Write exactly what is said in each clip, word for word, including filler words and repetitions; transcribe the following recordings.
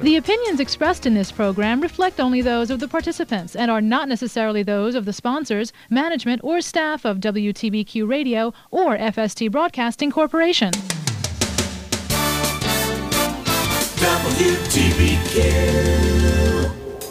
The opinions expressed in this program reflect only those of the participants and are not necessarily those of the sponsors, management, or staff of W T B Q Radio or F S T Broadcasting Corporation. W T B Q.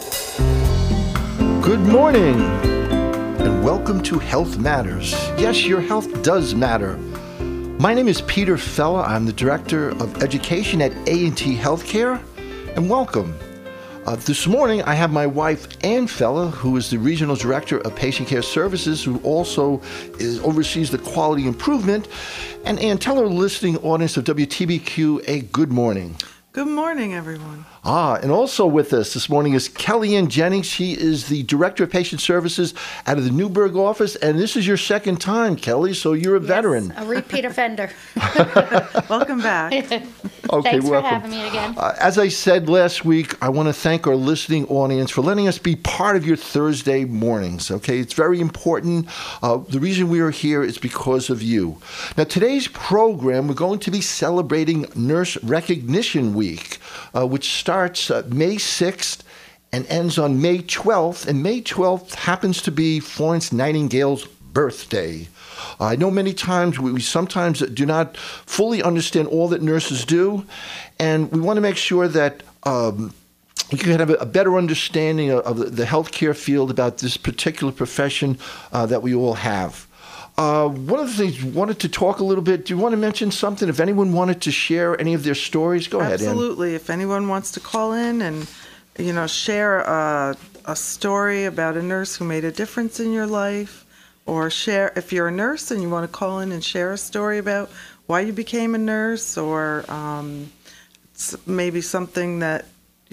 Good morning, and welcome to Health Matters. Yes, your health does matter. My name is Peter Fella. I'm the Director of Education at A and T Healthcare, and welcome. Uh, this morning, I have my wife, Ann Fella, who is the Regional Director of Patient Care Services, who also is, oversees the quality improvement. And Ann, tell our listening audience of W T B Q a good morning. Good morning, everyone. Ah, and also with us this morning is Kellyanne Jennings. She is the Director of Patient Services out of the Newburgh office, and this is your second time, Kelly, so you're a yes, veteran. A repeat offender. Welcome back. Okay, Thanks welcome. for having me again. Uh, as I said last week, I want to thank our listening audience for letting us be part of your Thursday mornings, okay? It's very important. Uh, the reason we are here is because of you. Now, today's program, we're going to be celebrating Nurse Recognition Week, uh, which starts uh, May sixth and ends on May twelfth, and May twelfth happens to be Florence Nightingale's birthday. Uh, I know many times we, we sometimes do not fully understand all that nurses do, and we want to make sure that um, we can have a, a better understanding of, of the, the healthcare field about this particular profession uh, that we all have. Uh, one of the things we wanted to talk a little bit, do you want to mention something? If anyone wanted to share any of their stories, go ahead, Ann. Absolutely. If anyone wants to call in and, you know, share a, a story about a nurse who made a difference in your life, or share, if you're a nurse and you want to call in and share a story about why you became a nurse, or um, maybe something that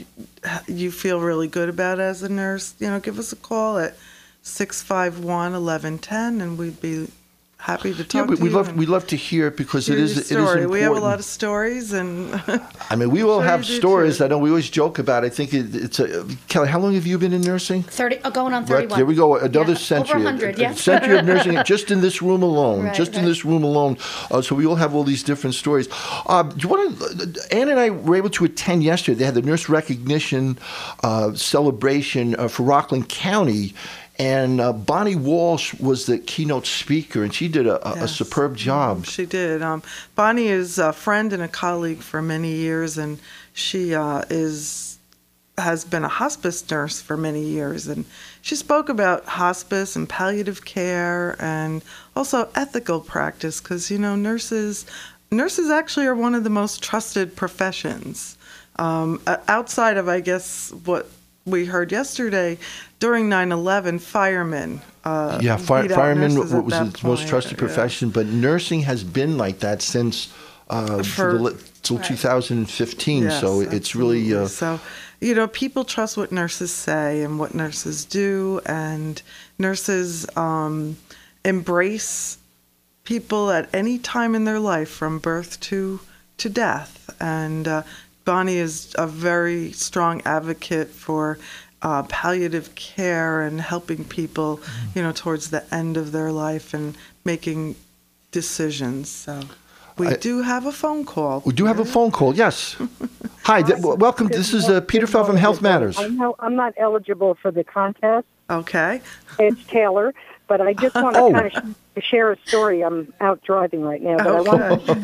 you feel really good about as a nurse, you know, give us a call at six five one, eleven ten, and we'd be happy to talk yeah, we, to we you. love we love to hear it because it is, it is story. important. We have a lot of stories, and I mean, we all sure have you do stories. too. I know we always joke about it. I think it, it's a Kelly. How long have you been in nursing? Thirty, oh, going on Right, thirty-one. there we go. Another Yeah, century. Over one hundred, A- a yes. century of nursing just in this room alone. Right, just in right. this room alone. Uh, so we all have all these different stories. Uh, do you want to? Ann and I were able to attend yesterday. They had the nurse recognition uh, celebration uh, for Rockland County. And uh, Bonnie Walsh was the keynote speaker, and she did a, a, Yes. a superb job. She did. Um, Bonnie is a friend and a colleague for many years, and she uh, is has been a hospice nurse for many years. And she spoke about hospice and palliative care, and also ethical practice, because you know nurses nurses actually are one of the most trusted professions um, outside of, I guess, what we heard yesterday. During nine eleven, firemen. Uh, Yeah, fire, beat out firemen nurses was at its that most point. trusted Yeah. profession, but nursing has been like that since uh, For- till till Right. two thousand fifteen. Yes, so it's really absolutely. uh, So, you know, people trust what nurses say and what nurses do, and nurses um, embrace people at any time in their life, from birth to to death. And uh, Bonnie is a very strong advocate for Uh, palliative care and helping people, you know, towards the end of their life and making decisions. So we I- do have a phone call. we do have a phone call. Yes. Hi. th- w- welcome. This is uh, Peter Fell from Health Matters. I know I'm not eligible for the contest. Okay. It's Taylor, but I just want to Oh. kind of sh- share a story. I'm out driving right now, but I want to.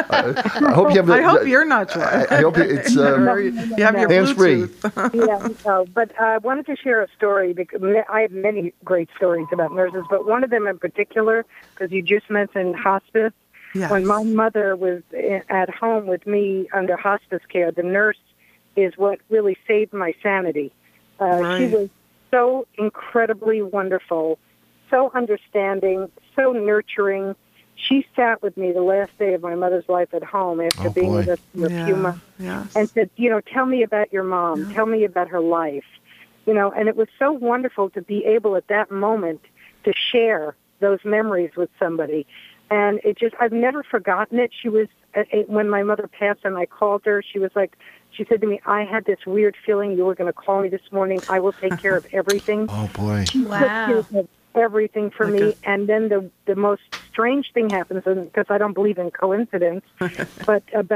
I hope you have. a- I hope you're not driving. I, I hope it's. Um, You have your hands-free. Bluetooth. Yeah, no, but I wanted to share a story because I have many great stories about nurses, but one of them in particular, because you just mentioned hospice. Yes. When my mother was i- at home with me under hospice care, the nurse is what really saved my sanity. Uh, She Right. was so incredibly wonderful, so understanding, so nurturing. She sat with me the last day of my mother's life at home after Oh, being boy. with us for a few months, Yes. and said, you know, tell me about your mom. Tell me about her life. You know, and it was so wonderful to be able at that moment to share those memories with somebody. And it just, I've never forgotten it. She was, uh, it, when my mother passed and I called her, she was like, she said to me, I had this weird feeling you were going to call me this morning. I will take care of everything. Oh boy. Wow. Took care of everything for Like me. a- And then the the most strange thing happens, because I don't believe in coincidence, but about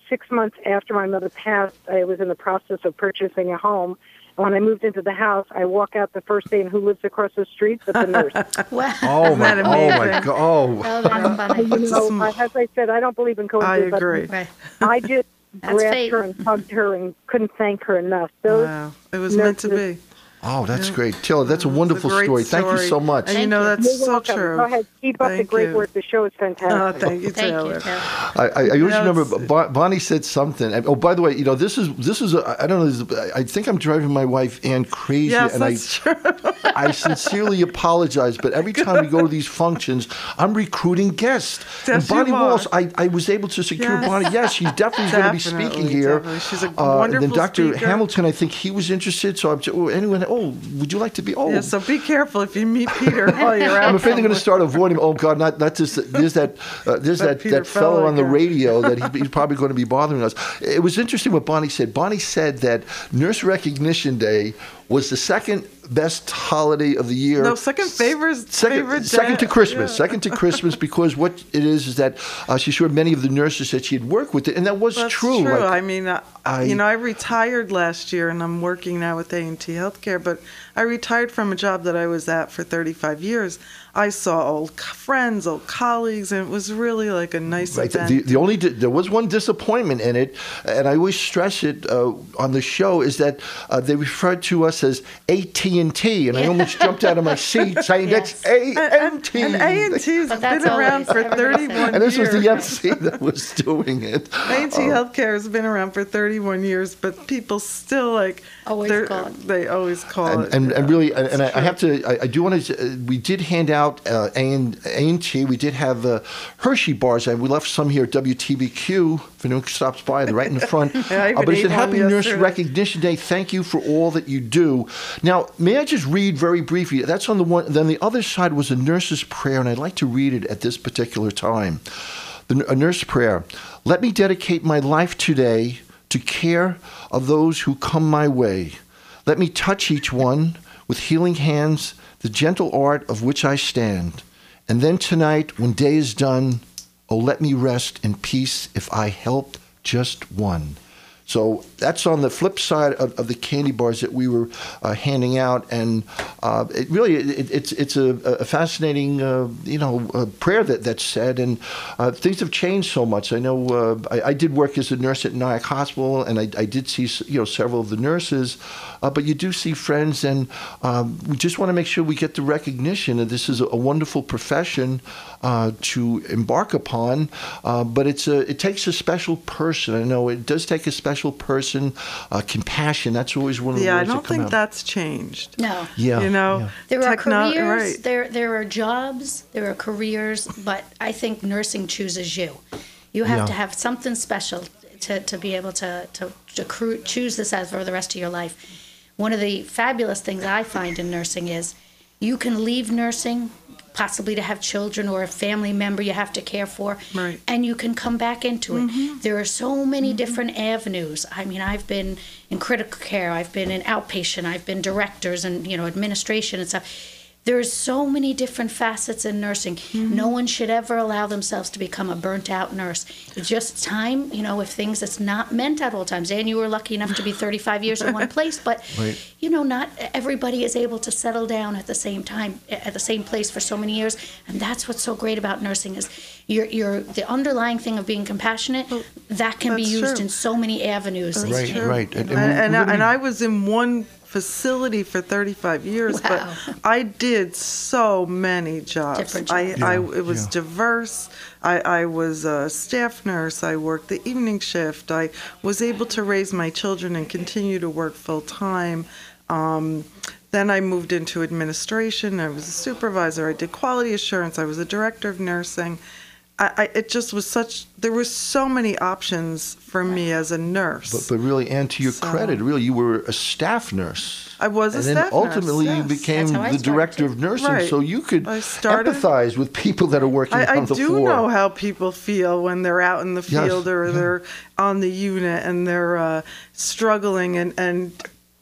six months after my mother passed, I was in the process of purchasing a home. And when I moved into the house, I walk out the first day, and who lives across the street but the nurse? Wow. Oh my, that oh my amazing? God! Oh. Oh, that's funny. You know, I- as I said, I don't believe in I coincidence. agree. Right. I just That's grabbed fate. her and hugged her and couldn't thank her enough. Those Wow. It was meant to nurses- be. Oh, that's great, Tilla. That's a It's a wonderful great story. Thank you story. so much. And you Thank know, you. that's You're so welcome. true. Go ahead. Keep up the Thank great you. work. The show is fantastic. Oh, thank you, Thank Taylor. you, Taylor. I, I, I always know, remember it's- Bon- Bonnie said something. And, oh, by the way, you know this is this is a, I don't know. This is, I think I'm driving my wife Ann crazy, Yes, and I that's true. I sincerely apologize. But every time we go to these functions, I'm recruiting guests. Yes, and Bonnie you are. Walsh, I, I was able to secure Yes. Bonnie. Yes, she's definitely going to be speaking Definitely, here. definitely. She's a Uh, and then wonderful Doctor speaker. Hamilton, I think he was interested. So I'm oh, anyone. Oh, would you like to be? Oh, Yeah, so be careful if you meet Peter while you're out. I'm afraid they're going to somewhere. start avoiding. Oh God, not not just there's that uh, there's That that Peter that fellow fellow on the again. radio that he, he's probably going to be bothering us. It was interesting what Bonnie said. Bonnie said that Nurse Recognition Day was the second best holiday of the year. No, second favorite- second, favorite second day. to Christmas. Yeah. Second to Christmas because what it is is that uh, she sure many of the nurses that she had worked with it, and that was That's true. true. Like, I mean, I, I- you know, I retired last year, and I'm working now with A and T Healthcare. But I retired from a job that I was at for thirty-five years. I saw old c- friends, old colleagues, and it was really like a nice Right. event. The, the only di- there was one disappointment in it, and I always stress it uh, on the show, is that uh, they referred to us as A T and T, and I almost jumped out of my seat saying Yes. that's A and T. and A and T's But been that's around always- for everybody says thirty-one And this was years. the M C that was doing it. A and T Healthcare has been around for thirty-one years, but people still like Always they're- call it. They always call And, it. and, and yeah. really, and, and I, I true. have to, I, I do want to, uh, we did hand out uh, A and T. We did have uh, Hershey bars, and we left some here at W T B Q. If anyone stops by, they're right in the front. Yeah, I Uh, but even it's a ate Happy one Nurse yesterday. Recognition Day. Thank you for all that you do. Now, may I just read very briefly? That's on the one. Then the other side was a nurse's prayer, and I'd like to read it at this particular time. The, a nurse prayer. Let me dedicate my life today to care of those who come my way. Let me touch each one with healing hands, the gentle art of which I stand. And then tonight, when day is done, oh, let me rest in peace if I help just one. So that's on the flip side of, of the candy bars that we were uh, handing out, and uh, it really it, it's it's a, a fascinating uh, you know uh, prayer that that's said, and uh, things have changed so much. I know uh, I, I did work as a nurse at Nyack Hospital, and I, I did see you know several of the nurses, uh, but you do see friends, and um, we just want to make sure we get the recognition that this is a, a wonderful profession uh, to embark upon, uh, but it's a it takes a special person. I know it does take a special person, uh, compassion. That's always one of the yeah, I words don't that come think out. that's changed. No. Yeah, You know, yeah. There are techno- careers, right. there there are jobs, there are careers, but I think nursing chooses you. You have Yeah. to have something special to, to be able to, to, to cru- choose this as for the rest of your life. One of the fabulous things I find in nursing is you can leave nursing, possibly to have children or a family member you have to care for, Right. and you can come back into it. There are so many different avenues. I mean, I've been in critical care, I've been in outpatient, I've been directors and, you know, administration and stuff. There's so many different facets in nursing. No one should ever allow themselves to become a burnt out nurse. It's just time, you know, if things it's not meant at all times. And you were lucky enough to be thirty-five years in one place, but Right. you know, not everybody is able to settle down at the same time, at the same place for so many years. And that's what's so great about nursing is you're, you're the underlying thing of being compassionate, that can be that's used true. in so many avenues. That's Right, true. right. And- And, and we- and, we're I, gonna and be- I was in one facility for thirty-five years, Wow. but I did so many jobs. Different I, jobs. I, Yeah, it was yeah. diverse. I, I was a staff nurse. I worked the evening shift. I was able to raise my children and continue to work full time. Um, then I moved into administration. I was a supervisor. I did quality assurance. I was a director of nursing. I, I, it just was such, there were so many options for me as a nurse. But, but really, and to your So- credit, really, you were a staff nurse. I was a and then staff nurse, ultimately you yes. became That's how I the started, director too. of nursing, Right. so you could I started- empathize with people that are working I, I on the do floor. know how people feel when they're out in the Yes, field or yeah. they're on the unit and they're uh, struggling and, and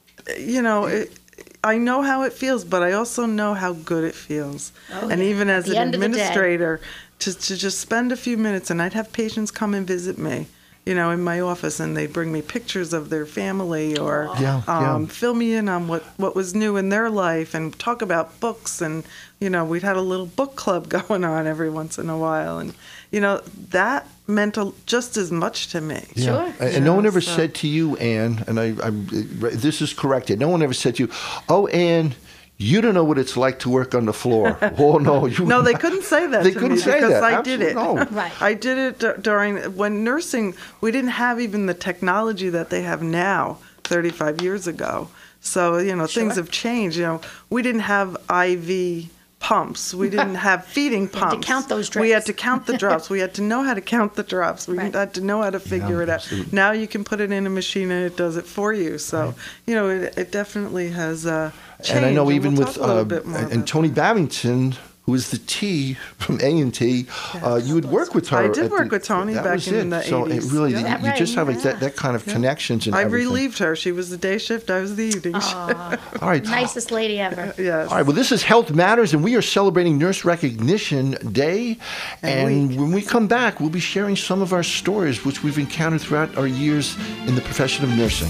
you know, it, I know how it feels, but I also know how good it feels. Oh, and yeah. even At as the an end of the day. administrator, to, to just spend a few minutes, and I'd have patients come and visit me, you know, in my office, and they'd bring me pictures of their family or Yeah, yeah. um, fill me in on what, what was new in their life and talk about books. And, you know, we'd had a little book club going on every once in a while. And, you know, that meant a, just as much to me. Yeah. Sure. And, and no one ever So- said to you, Anne, and I, I'm, this is corrected. No one ever said to you, "Oh, Anne, you don't know what it's like to work on the floor." Oh no, you. No, they couldn't say that They to couldn't me say because that. I did it. Absolutely. No. Right. I did it d- during when nursing. We didn't have even the technology that they have now, thirty-five years ago. So you know, things Sure. have changed. You know, we didn't have I V pumps. We didn't have feeding had to pumps. count those We had drops. to count the drops. We had to know how to count the drops. We Right. had to know how to figure Yeah, it out. absolutely. Now you can put it in a machine and it does it for you. So you know, it, it definitely has uh, changed. And I know even we'll with talk a little uh, bit more and about Tony that. Babington, who is the T from A and T, uh, you would work with her. I did at work the- with Tony that back was in it. the So it eighties. really, Yeah. you, That you just right, have like, that, that kind of connections and I everything. relieved her. She was the day shift. I was the evening shift. Aw, All right. nicest lady ever. Yes. All right, well, this is Health Matters, and we are celebrating Nurse Recognition Day. And And week. when we come back, we'll be sharing some of our stories, which we've encountered throughout our years in the profession of nursing.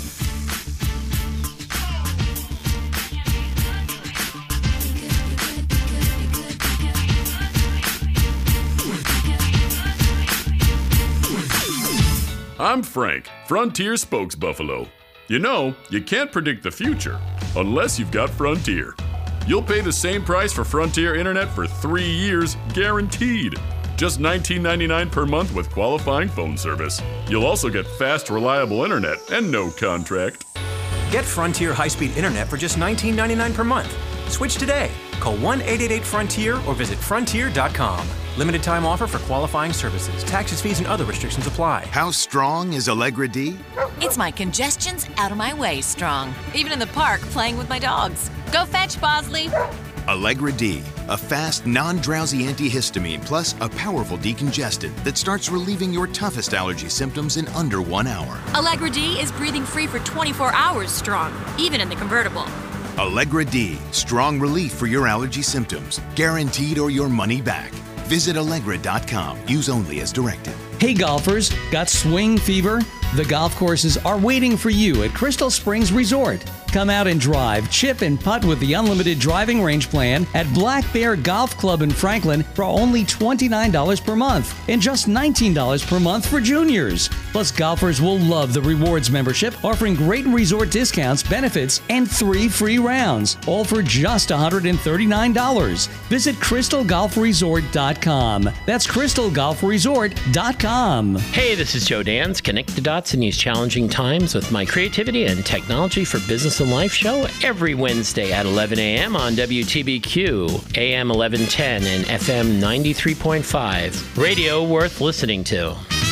I'm Frank, Frontier Spokesbuffalo. You know, you can't predict the future unless you've got Frontier. You'll pay the same price for Frontier Internet for three years, guaranteed. Just nineteen ninety-nine per month with qualifying phone service. You'll also get fast, reliable internet and no contract. Get Frontier high-speed internet for just nineteen ninety-nine per month. Switch today. Call one eight eight eight Frontier or visit frontier dot com. Limited time offer for qualifying services. Taxes, fees, and other restrictions apply. How strong is Allegra D? It's my congestion's out of my way strong. Even in the park, playing with my dogs. Go fetch, Bosley. Allegra D, a fast, non-drowsy antihistamine plus a powerful decongestant that starts relieving your toughest allergy symptoms in under one hour. Allegra D is breathing free for twenty-four hours strong, even in the convertible. Allegra D, strong relief for your allergy symptoms, guaranteed or your money back. Visit Allegra dot com. Use only as directed. Hey golfers, got swing fever? The golf courses are waiting for you at Crystal Springs Resort. Come out and drive, chip, and putt with the unlimited driving range plan at Black Bear Golf Club in Franklin for only twenty-nine dollars per month and just nineteen dollars per month for juniors. Plus, golfers will love the rewards membership, offering great resort discounts, benefits, and three free rounds, all for just one hundred thirty-nine dollars. Visit crystal golf resort dot com. That's crystal golf resort dot com. Hey, this is Joe Dans. Connect the dots in these challenging times with my creativity and technology for business and life show every Wednesday at eleven a.m. on W T B Q, A M eleven ten and F M ninety-three point five. Radio worth listening to.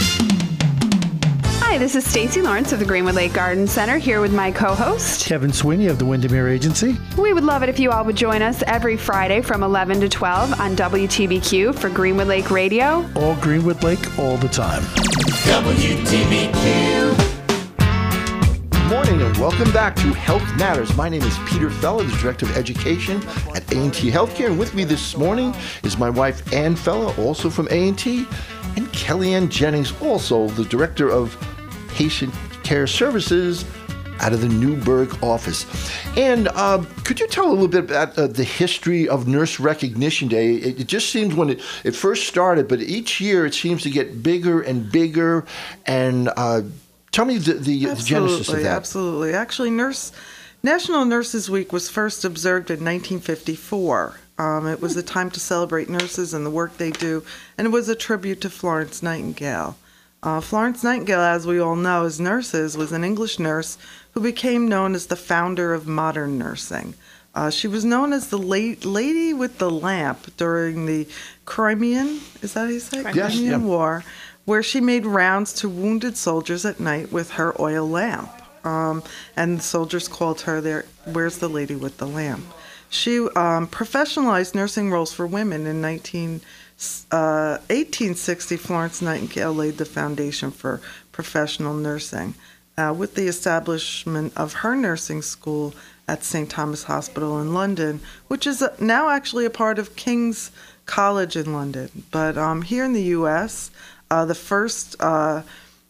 Hi, this is Stacy Lawrence of the Greenwood Lake Garden Center here with my co-host Kevin Sweeney of the Windermere Agency. We would love it if you all would join us every Friday from eleven to twelve on W T B Q for Greenwood Lake Radio. All Greenwood Lake, all the time. W T B Q. Good morning and welcome back to Health Matters. My name is Peter Feller, the Director of Education at A and T Healthcare. And with me this morning is my wife, Ann Feller, also from A and T, and Kellyanne Jennings, also the Director of Patient Care Services out of the Newburgh office. And uh, could you tell a little bit about uh, the history of Nurse Recognition Day? It, it just seems when it, it first started, but each year it seems to get bigger and bigger. And uh, tell me the, the, the genesis of that. Absolutely. Actually, Nurse National Nurses Week was first observed in nineteen fifty-four. Um, it was a time to celebrate nurses and the work they do, and it was a tribute to Florence Nightingale. Uh, Florence Nightingale, as we all know, as nurses, was an English nurse who became known as the founder of modern nursing. Uh, she was known as the late lady with the lamp during the Crimean, is that how you say it? Yes, Crimean yeah. War, where she made rounds to wounded soldiers at night with her oil lamp. Um, and the soldiers called her their, where's the lady with the lamp? She um, professionalized nursing roles for women in nineteen, uh, eighteen sixty. Florence Nightingale laid the foundation for professional nursing uh, with the establishment of her nursing school at Saint Thomas Hospital in London, which is now actually a part of King's College in London. But um, here in the U S, uh, the first uh,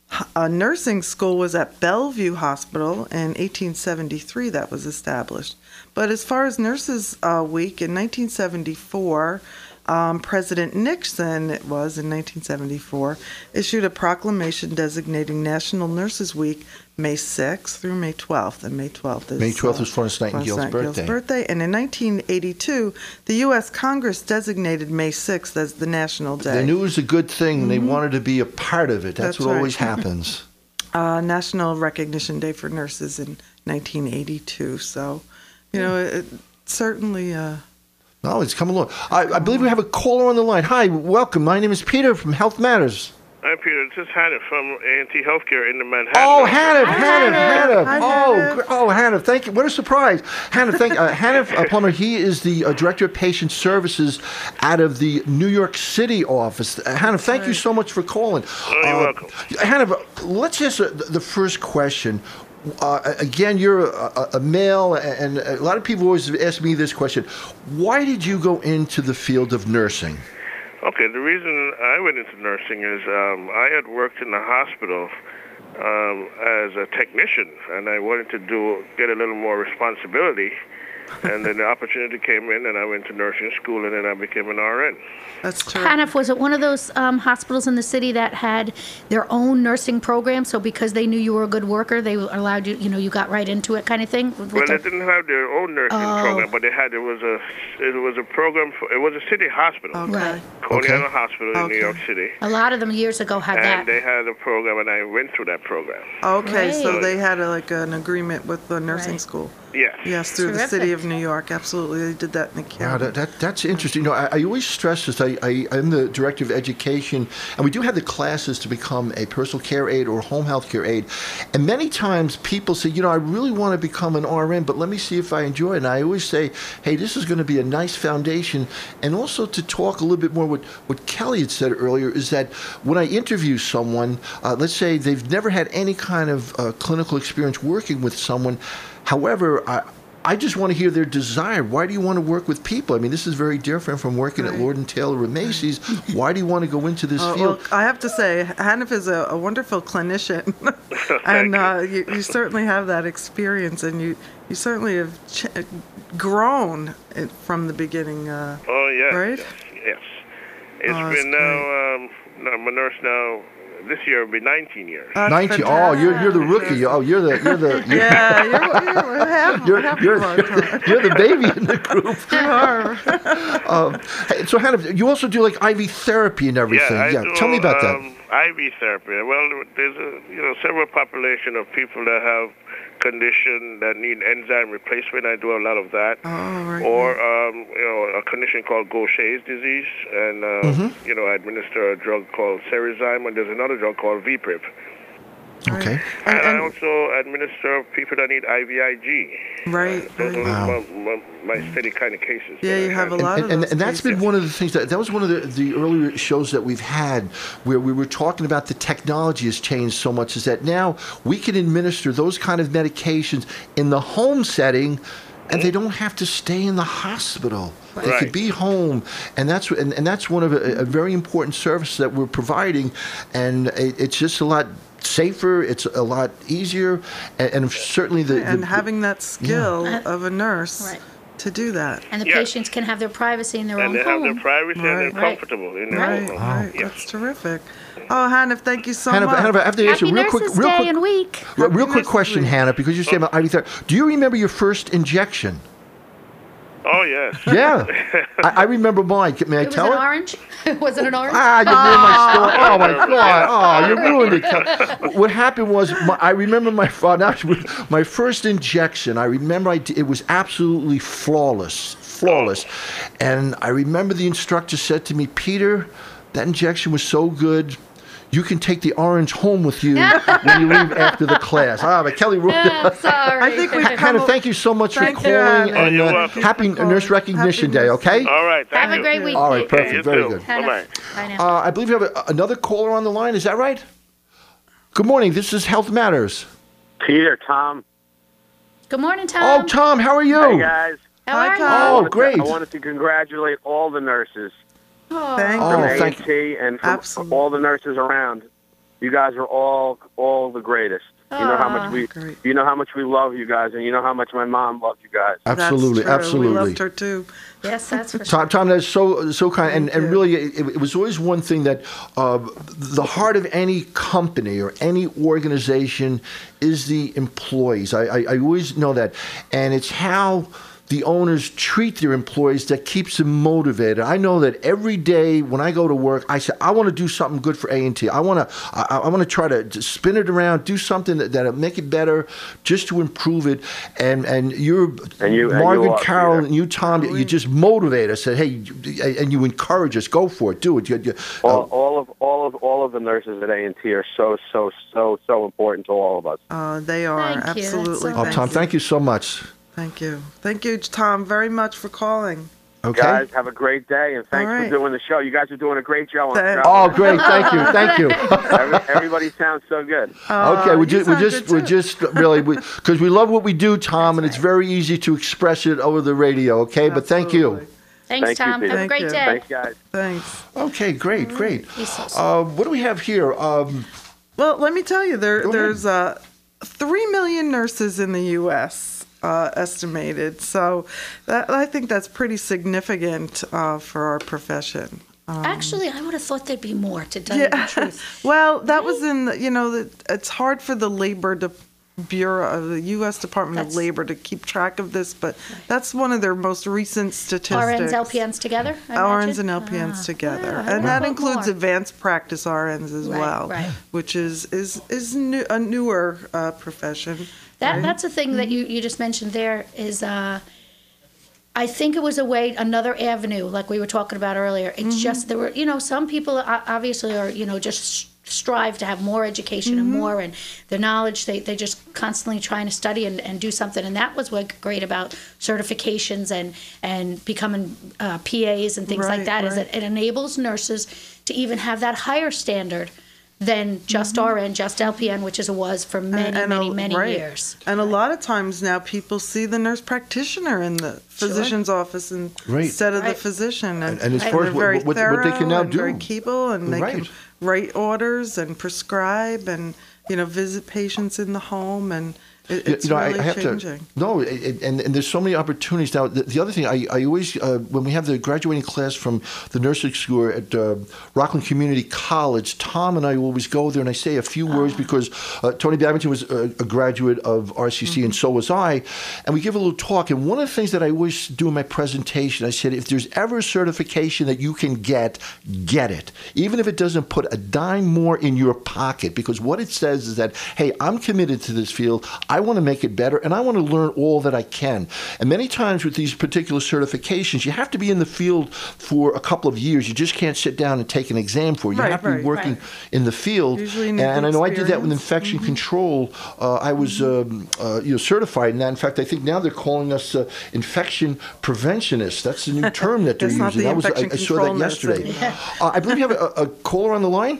uh, nursing school was at Bellevue Hospital in eighteen seventy-three. That was established. But as far as Nurses uh, Week in nineteen seventy-four, um, President Nixon, it was in nineteen seventy-four, issued a proclamation designating National Nurses Week May sixth through May twelfth, and May twelfth is May twelfth uh, is Florence Nightingale's, Florence Nightingale's birthday. birthday. And in nineteen eighty-two, the U S Congress designated May sixth as the National Day. They knew it was a good thing, and they Mhm. wanted to be a part of it. That's, That's what right. always happens. uh, National Recognition Day for Nurses in nineteen eighty-two. So, you know, it, it certainly. Uh, No, it's come along. I, I believe we have a caller on the line. Hi, welcome. My name is Peter from Health Matters. Hi, Peter. This is Hannah from A and T Healthcare in the Manhattan. Oh, Hannah, Hannah, Hannah. Hi, Oh, Hannah. gr- oh, Hannah. Thank you. What a surprise, Hannah. Thank uh, Hannah uh, Plummer. He is the uh, director of patient services out of the New York City office. Uh, Hannah, thank you so much for calling. Oh, you're Uh, welcome. Hannah, let's just uh, the first question. Uh, again, you're a, a male, and a lot of people always ask me this question: why did you go into the field of nursing? Okay, the reason I went into nursing is um, I had worked in the hospital um, as a technician, and I wanted to do get a little more responsibility. And then the opportunity came in, and I went to nursing school, and then I became an R N. That's true. Hanif, was it one of those um, hospitals in the city that had their own nursing program? So because they knew you were a good worker, they allowed you, you know, you got right into it kind of thing? With Well, their- they didn't have their own nursing Oh. program, but they had it was a it was a program for it was a city hospital, Right. Coney Okay. Island Hospital in New York City, A lot of them years ago had and that. they had a program, and I went through that program. Okay, so Right. they had a, like an agreement with the nursing school. Yes. Yes, through the Terrific. city of New York. Absolutely, they did that in the county. Wow, that, that, that's interesting. You know, I, I always stress this. I, I, I'm the director of education, and we do have the classes to become a personal care aide or home health care aide. And many times people say, you know, I really want to become an R N, but let me see if I enjoy it. And I always say, hey, this is going to be a nice foundation. And also to talk a little bit more what, what Kelly had said earlier is that when I interview someone, uh, let's say they've never had any kind of uh, clinical experience working with someone. However, I, I just want to hear their desire. Why do you want to work with people? I mean, this is very different from working at Lord and Taylor or Macy's. Why do you want to go into this Oh, field? well, I have to say, Hanif is a, a wonderful clinician, and uh, you, you certainly have that experience, and you, you certainly have ch- grown it from the beginning. Uh, Oh yes, Right? yes, yes. It's Oh, that's been now. Um, no, I'm a nurse now. This year will be nineteen years. That's nineteen. Oh, you're you're the rookie. Oh, you're the you're the you're, yeah, you're, you're half, you're, half you're, of our you're, time. the, you're the baby in the group. You are. Um, hey, so, Hannah, you also do like I V therapy and everything. Yeah, I do, Tell me about that. um, I V therapy. Well, there's a you know several population of people that have condition that need enzyme replacement. I do a lot of that. Oh, right. Or um, you know a condition called Gaucher's disease, and uh, Mm-hmm. you know I administer a drug called Cerezyme, and there's another drug called V-Prip. Okay. And, I also administer people that need I V I G. Right. Those right. are my, my, my steady kind of cases. Yeah, you have a lot and, of and, those and that's been cases. one of the things that that was one of the, the earlier shows that we've had where we were talking about the technology has changed so much is that now we can administer those kind of medications in the home setting and they don't have to stay in the hospital. They Right. could be home, and that's and, and that's one of a, a very important service that we're providing, and it, it's just a lot safer. It's a lot easier, and, and certainly the, and the having that skill Yeah. of a nurse Right. to do that. And the Yeah. patients can have their privacy in their And own they have their home. privacy and Right. they're Right. comfortable in their Right, own home. right. Yes. That's terrific. Oh, Hanif, thank you so Hannah, much. Hannah, I have to ask Happy you a real quick, Nurses real Day quick, and Week. real, real Happy quick Nurses question, Week. Hannah, because you're saying about I V therapy. Do you remember your first injection? Oh, yes. Yeah, I, I remember mine. May I It was tell an it? orange? was it an orange? Ah, you ruined my story. Oh my God! Oh, you ruined it. Kel. What happened was, my, I remember my father. My first injection. I remember I, d- it was absolutely flawless, flawless. And I remember the instructor said to me, "Peter, that injection was so good. You can take the orange home with you when you leave after the class." Ah, but Kelly ruined I'm it. sorry. I think we've Hannah, thank you so much Thank for you, calling, Hannah. and You're uh, welcome. happy Thank you for Nurse calling. Recognition Happy Day. Nurse- Okay. All right. Thank Have a you. great week. All right, Nick. perfect. You Very too. good. Hannah. Bye-bye. Bye now. Uh, I believe you have a, another caller on the line. Is that right? Good morning. This is Health Matters. Peter, Tom. Good morning, Tom. Oh, Tom, how are you? Hey, guys. How Hi, are Tom. I Oh, wanted to- great. I wanted to congratulate all the nurses you? Oh. Thank Oh, from you. A thank and T and from Absolutely. all the nurses around. You guys are all all the greatest. You know how much we Great. you know how much we love you guys, and you know how much my mom loved you guys. Absolutely, That's true. absolutely. We loved her too. Yes, that's for sure. Tom, Tom, that's so so kind, and, and really, it, it was always one thing that uh, the heart of any company or any organization is the employees. I, I, I always know that, and it's how the owners treat their employees that keeps them motivated. I know that every day when I go to work, I say, I want to do something good for A and T. I want to, I, I want to try to spin it around, do something that, that'll make it better, just to improve it. And and you're, and you, Margaret, and you Carol, Peter. and you, Tom, you just motivate us. Say, hey, and you encourage us, go for it, do it. You, you, All, uh, all of all of all of the nurses at A and T are so so so so important to all of us. Uh, they are Thank you. That's absolutely. so oh, Thank Tom, you. thank you so much. Thank you. Thank you, Tom, very much for calling. Okay. Guys, have a great day, and thanks All right. for doing the show. You guys are doing a great show. On Thank- the show. Oh, great. Thank you. Thank you. Every, everybody sounds so good. Okay, we you just, we sound just, good, we too. just really, because we, love what we do, Tom, and it's very easy to express it over the radio. Okay, but thank you. Thanks, Thank you, Tom. Peter. Have a Thank great you. day. Thanks, guys. Thanks. Okay, great, great. He's so sweet. Uh, what do we have here? Um, Well, let me tell you, there Go ahead. there's uh, three million nurses in the U S Uh, estimated. So that, I think that's pretty significant uh, for our profession. Um, Actually, I would have thought there'd be more, to tell you the truth. well, that was in, the, you know, the, it's hard for the labor de- bureau of the U S Department That's- of Labor to keep track of this, but that's one of their most recent statistics. R Ns, L P Ns together? I R Ns imagine? and L P Ns Ah, together, yeah, I and would've that thought includes more. advanced practice R Ns as Right, well, right. which is is is new, a newer uh, profession. That right? that's the thing that you, you just mentioned there is uh, I think it was a way another avenue like we were talking about earlier. It's just there were you know some people o- obviously are you know just strive to have more education and more and their knowledge they they just constantly trying to study and, and do something, and that was what great about certifications and and becoming uh, P As and things like Right, that is right. that it enables nurses to even have that higher standard than just R N, just L P N, which is was for many, And- and many, a- many right. years. And a lot of times now people see the nurse practitioner in the physician's office and Right. instead of the Right. physician. And- and as they're far as what- very what- what they can thorough now and very do. capable, and they can Right. write orders and prescribe and, you know, visit patients in the home, and it, You- it's you know, I- really I have changing. to. No, it- it- and, and there's so many opportunities now. The, the other thing, I, I always, uh, when we have the graduating class from the nursing school at uh, Rockland Community College, Tom and I always go there and I say a few words because uh, Tony Babington was a, a graduate of R C C and so was I. And we give a little talk. And one of the things that I always do in my presentation, I said, if there's ever a certification that you can get, get it. Even if it doesn't put a dime more in your pocket, because what it says is that, hey, I'm committed to this field. I want to make it better, and I want to learn all that I can. And many times with these particular certifications, you have to be in the field for a couple of years. You just can't sit down and take an exam for it. You Right, have to be right, working right. in the field. Usually And, need the I know I did that with experience. infection control. Uh, I was um, uh, you know, certified in that. In fact, I think now they're calling us uh, infection preventionists. That's the new term that they're It's not using. the That was, I, infection I saw control that nurse yesterday. anymore. Uh, I believe you have a, a caller on the line.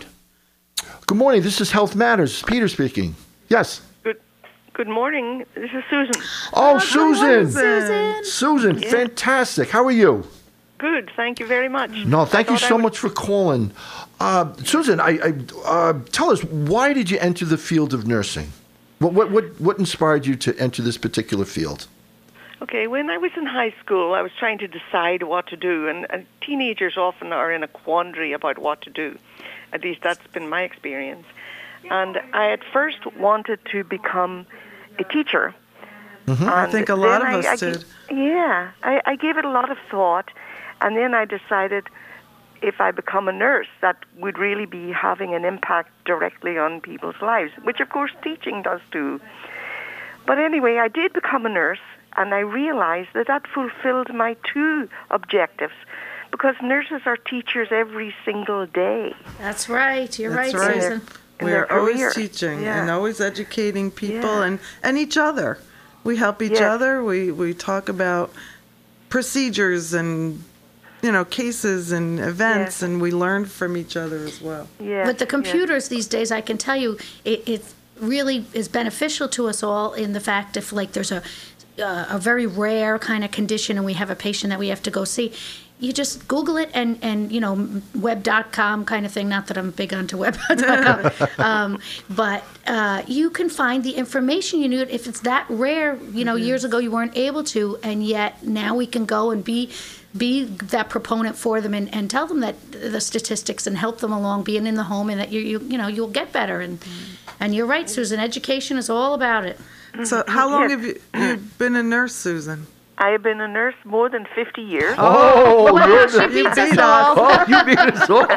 Good morning. This is Health Matters. Peter speaking. Yes. Good morning. This is Susan. Oh, Susan. Susan. Susan, Yeah. fantastic. How are you? Good. Thank you very much. No, thank I you thought I so would- much for calling. Uh, Susan, I, I uh, tell us, why did you enter the field of nursing? What, what, what, what inspired you to enter this particular field? Okay, when I was in high school, I was trying to decide what to do, and, and teenagers often are in a quandary about what to do. At least that's been my experience. And I at first wanted to become a teacher. Mm-hmm. I And think a lot then of I- us I did. ga- yeah, I, I gave it a lot of thought, and then I decided if I become a nurse, that would really be having an impact directly on people's lives, which of course teaching does too. But anyway, I did become a nurse, and I realized that that fulfilled my two objectives, because nurses are teachers every single day. That's right. You're That's right, right. Susan. in We their are always career. teaching Yeah. and always educating people Yeah. and, and each other. We help each Yes. other. We, we talk about procedures and, you know, cases and events, Yes. and we learn from each other as well. Yeah. With the computers these days, I can tell you, it, it really is beneficial to us all in the fact if, like, there's a uh, a very rare kind of condition and we have a patient that we have to go see, you just Google it and, and you know, web dot com kind of thing. Not that I'm big onto web dot com. um, but uh, you can find the information you need. If it's that rare, you know, mm-hmm. years ago you weren't able to, and yet now we can go and be be that proponent for them and, and tell them that the statistics and help them along being in the home and that you you, you know, you'll get better. And, mm-hmm. and you're right, Susan, education is all about it. So how long have you you've been a nurse, Susan? I have been a nurse more than fifty years. Oh, wow, you're she the, beats you us beat all. Oh, you beat us all.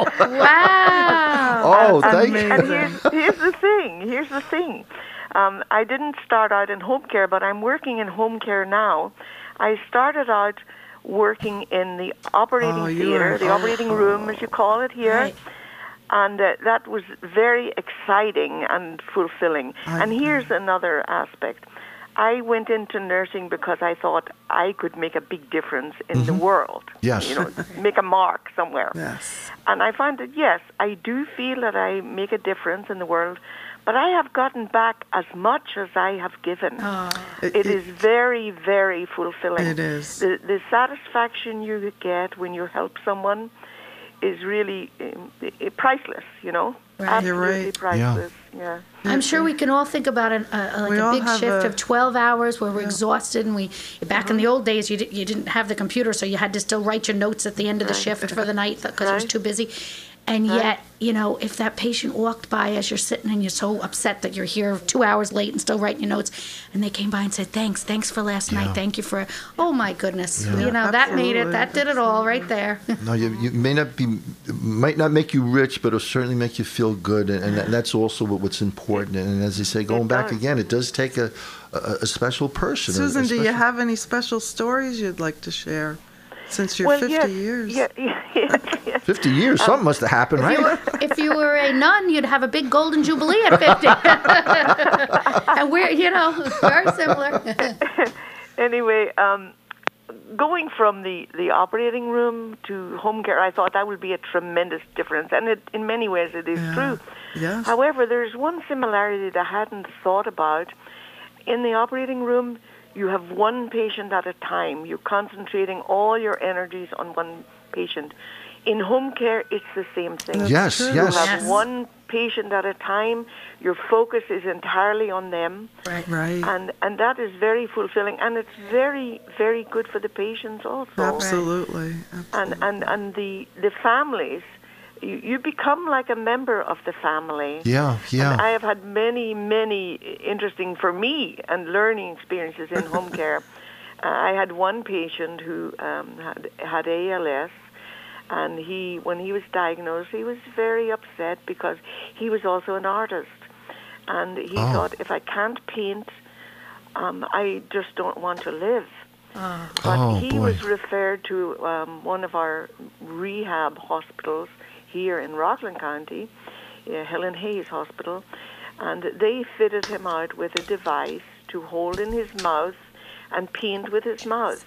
Wow. Oh, thank and, you. And here's, here's the thing. Here's the thing. Um, I didn't start out in home care, but I'm working in home care now. I started out working in the operating Oh, you theater, were- the operating room, as you call it here. Right. And uh, that was very exciting and fulfilling. I- and here's another aspect. I went into nursing because I thought I could make a big difference in the world. Yes. You know, make a mark somewhere. Yes. And I find that, yes, I do feel that I make a difference in the world, but I have gotten back as much as I have given. Oh. It, it is very, very fulfilling. It is. The, the satisfaction you get when you help someone is really um, i- priceless, you know? Right. You're Absolutely right. priceless, yeah. I'm sure we can all think about an, uh, like We a all big have shift a- of twelve hours where we're exhausted and we, back in the old days, you, di- you didn't have the computer, so you had to still write your notes at the end of the shift for the night because it was Right. too busy. And yet, you know, if that patient walked by as you're sitting and you're so upset that you're here two hours late and still writing your notes, and they came by and said, thanks, thanks for last night, thank you for, oh my goodness, Yeah. you know, that made it, Absolutely. that did it all right there. No, you, you may not be, might not make you rich, but it'll certainly make you feel good, and, and that, that's also what, what's important. And as you say, going back does. again, it does take a, a, a special person. a- Susan, a do you special- have any special stories you'd like to share? Since you're well, fifty yes, years. Yeah, yeah, yes, yes. Fifty years, something must have happened, If you, right? were, if you were a nun, you'd have a big golden jubilee at fifty. And we're, you know, very similar. Anyway, um, going from the, the operating room to home care, I thought that would be a tremendous difference. And it, in many ways, it is Yeah. true. Yes. However, there's one similarity that I hadn't thought about. In the operating room, you have one patient at a time. You're concentrating all your energies on one patient. In home care, it's the same thing. Yes, true. You yes. have one patient at a time. Your focus is entirely on them. Right. Right. And and that is very fulfilling, and it's very, very good for the patients also. Absolutely. And and and the the families, you, you become like a member of the family. Yeah, yeah. And I have had many, many interesting for me and learning experiences in home care. Uh, I had one patient who um, had had A L S. And he, when he was diagnosed, he was very upset because he was also an artist. And he Oh. thought, if I can't paint, um, I just don't want to live. Oh. But Oh, he boy. was referred to um, one of our rehab hospitals here in Rockland County, uh, Helen Hayes Hospital, and they fitted him out with a device to hold in his mouth and paint with his mouth.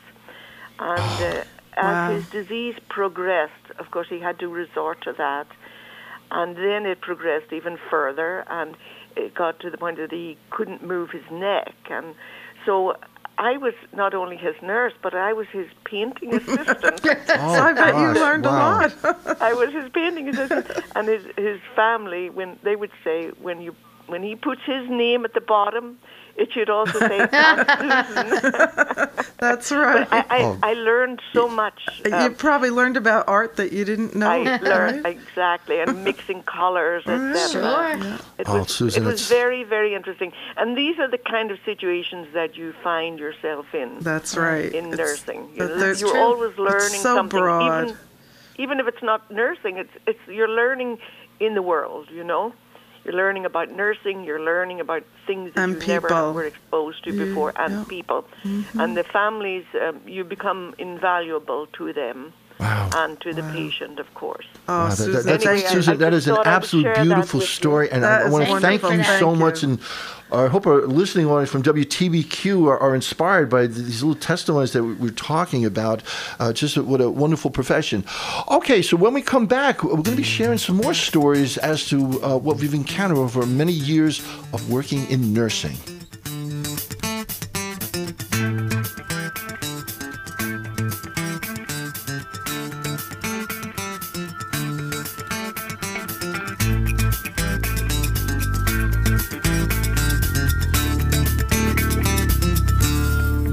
And uh, as Wow. his disease progressed, of course, he had to resort to that. And then it progressed even further, and it got to the point that he couldn't move his neck. And so I was not only his nurse, but I was his painting assistant. Oh, I bet you gosh, learned wow. a lot. I was his painting assistant. And his, his family, when they would say, when you when he puts his name at the bottom, it should also say Aunt Susan. That's right. I, I, Oh. I learned so much. you um, probably learned about art that you didn't know. I learned right? exactly, and mixing colors, et cetera. Sure. It Oh, was, Susan, it was it's- very, very interesting. And these are the kind of situations that you find yourself in. That's right. In It's- nursing, you but know, there's- you're True. always learning It's so something. broad. Even, even if it's not nursing, it's it's you're learning in the world. You know, you're learning about nursing. You're learning about things that And you never people. were exposed to Yeah, before, and yeah. people, Mhm. and the families. Um, you become invaluable to them. Wow. And to the patient, of course. Oh, Wow, that- Susan, that, that's, Anyway, I- Susan, I that just is an thought I would absolute share that beautiful with you. story, and That I, I is want to thank wonderful. you Thank so you. much. And I hope our listening audience from W T B Q are, are inspired by these little testimonies that we- we're talking about. Uh, just what a wonderful profession. Okay, so when we come back, we're going to be sharing some more stories as to uh, what we've encountered over many years of working in nursing.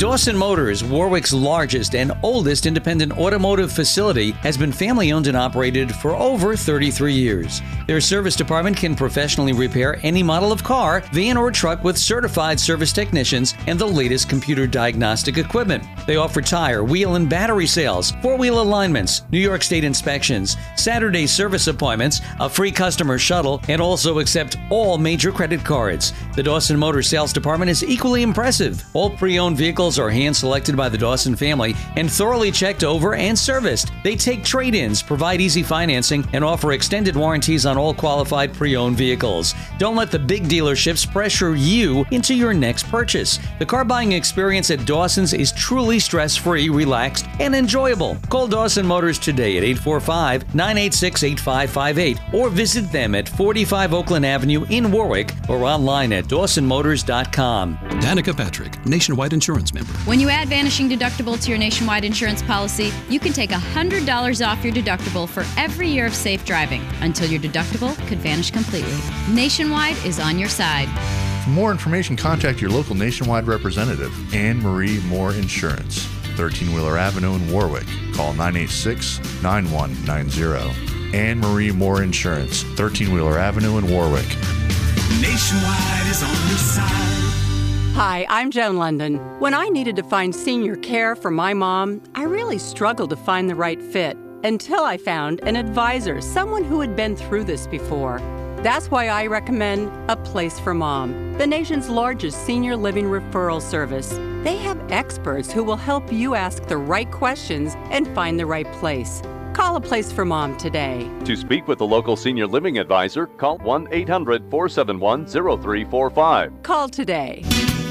Dawson Motors, Warwick's largest and oldest independent automotive facility, has been family-owned and operated for over thirty-three years. Their service department can professionally repair any model of car, van, or truck with certified service technicians and the latest computer diagnostic equipment. They offer tire, wheel, and battery sales, four-wheel alignments, New York State inspections, Saturday service appointments, a free customer shuttle, and also accept all major credit cards. The Dawson Motors sales department is equally impressive. All pre-owned vehicles are hand-selected by the Dawson family and thoroughly checked over and serviced. They take trade-ins, provide easy financing, and offer extended warranties on all qualified pre-owned vehicles. Don't let the big dealerships pressure you into your next purchase. The car buying experience at Dawson's is truly stress-free, relaxed, and enjoyable. Call Dawson Motors today at eight four five, nine eight six, eight five five eight or visit them at forty-five Oakland Avenue in Warwick or online at dawson motors dot com. Danica Patrick, Nationwide Insurance member. When you add Vanishing Deductible to your Nationwide insurance policy, you can take one hundred dollars off your deductible for every year of safe driving until your deductible could vanish completely. Nationwide is on your side. For more information, contact your local Nationwide representative, Anne Marie Moore Insurance, thirteen Wheeler Avenue in Warwick. Call nine eight six, nine one nine zero. Anne Marie Moore Insurance, thirteen Wheeler Avenue in Warwick. Nationwide is on your side. Hi, I'm Joan London. When I needed to find senior care for my mom, I really struggled to find the right fit until I found an advisor, someone who had been through this before. That's why I recommend A Place for Mom, the nation's largest senior living referral service. They have experts who will help you ask the right questions and find the right place. Call A Place for Mom today. To speak with a local senior living advisor, call one eight hundred, four seven one, zero three four five. Call today.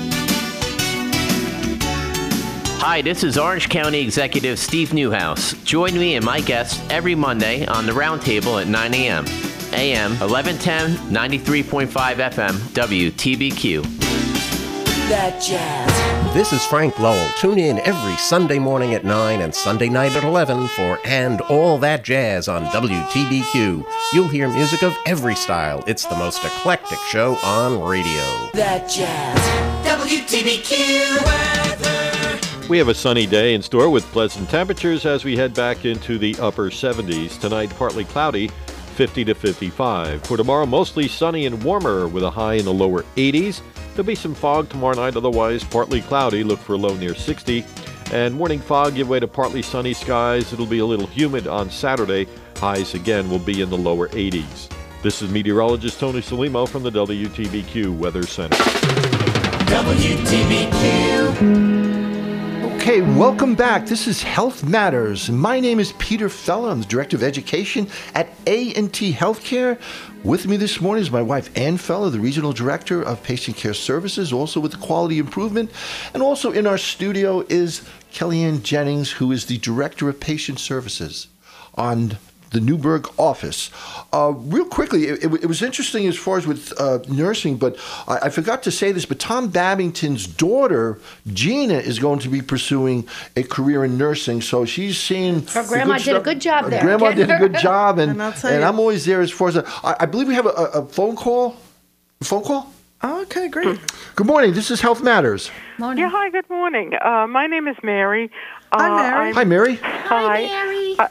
Hi, this is Orange County Executive Steve Newhouse. Join me and my guests every Monday on the Roundtable at nine a.m. A M eleven ten, ninety-three point five F M, W T B Q. That jazz. This is Frank Lowell. Tune in every Sunday morning at nine and Sunday night at eleven for And All That Jazz on W T B Q. You'll hear music of every style. It's the most eclectic show on radio. That jazz. W T B Q weather. We have a sunny day in store with pleasant temperatures as we head back into the upper seventies. Tonight, partly cloudy, fifty to fifty-five. For tomorrow, mostly sunny and warmer with a high in the lower eighties. There'll be some fog tomorrow night, otherwise partly cloudy. Look for a low near sixty. And morning fog give way to partly sunny skies. It'll be a little humid on Saturday. Highs again will be in the lower eighties. This is meteorologist Tony Salimo from the W T B Q Weather Center. W T B Q. Okay, welcome back. This is Health Matters. My name is Peter Feller. I'm the Director of Education at A and T Healthcare. With me this morning is my wife, Ann Feller, the Regional Director of Patient Care Services, also with the Quality Improvement. And also in our studio is Kellyanne Jennings, who is the Director of Patient Services on the Newburgh office. Uh, real quickly, it, it, it was interesting as far as with uh, nursing, but I, I forgot to say this, but Tom Babington's daughter, Gina, is going to be pursuing a career in nursing, so she's seeing... Her grandma did a good job there. Grandma did a good job, and, And I'll tell and you- I'm always there as far as... A, I, I believe we have a, a, a phone call. A phone call? Okay, great. Good morning. This is Health Matters. Morning. Yeah, hi, good morning. Uh, my name is Mary. Hi, Uh, Mary. I'm- Hi, Mary. Hi, Mary. Uh,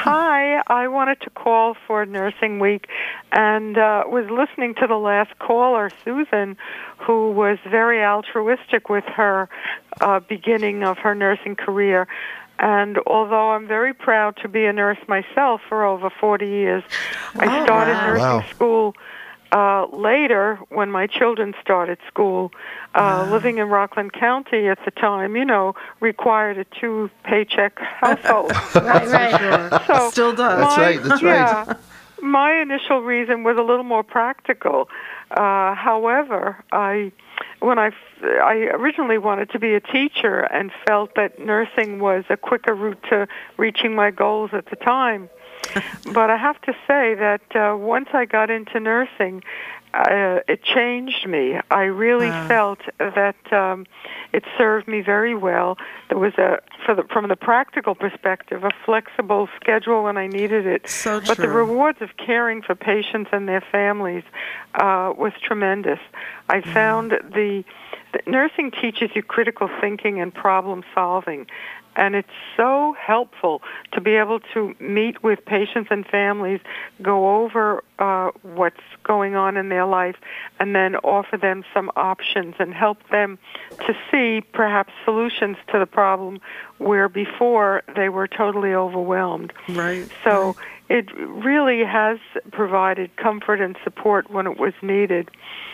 hi, I wanted to call for Nursing Week and uh, was listening to the last caller, Susan, who was very altruistic with her uh, beginning of her nursing career. And although I'm very proud to be a nurse myself for over forty years, I Oh, started wow. nursing Wow. school uh, later when my children started school. Uh, living in Rockland County at the time, you know, required a two-paycheck household. Right, right. So Still does. That's my- right, that's yeah, right. My initial reason was a little more practical. Uh, however, I when I, I originally wanted to be a teacher and felt that nursing was a quicker route to reaching my goals at the time. But I have to say that uh, once I got into nursing, uh, it changed me. I really Wow. felt that um, it served me very well. There was a, for the, from the practical perspective, a flexible schedule when I needed it. So but the true. rewards of caring for patients and their families uh, was tremendous. I found the th- nursing teaches you critical thinking and problem solving. And it's so helpful to be able to meet with patients and families, go over uh, what's going on in their life, and then offer them some options and help them to see perhaps solutions to the problem where before they were totally overwhelmed. Right. So it really has provided comfort and support when it was needed.